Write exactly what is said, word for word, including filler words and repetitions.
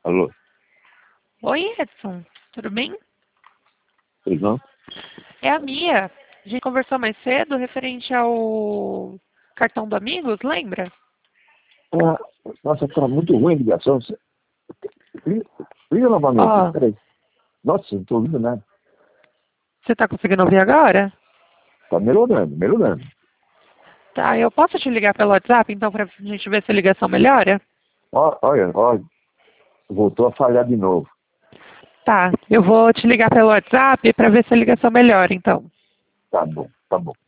Alô? Oi, Edson. Tudo bem? Pois não? É a Mia. A gente conversou mais cedo referente ao cartão do Amigos, lembra? Ah, nossa, tá muito ruim a ligação. Você- Liga, liga novamente, Ó, peraí. Nossa, não tô ouvindo nada. você tá conseguindo ouvir agora? Tá melhorando, melhorando. Tá, eu posso te ligar pelo WhatsApp, então, pra gente ver se a ligação melhora? Ó, olha, olha, voltou a falhar de novo. Tá, eu vou te ligar pelo WhatsApp pra ver se a ligação melhora, então. Tá bom, tá bom.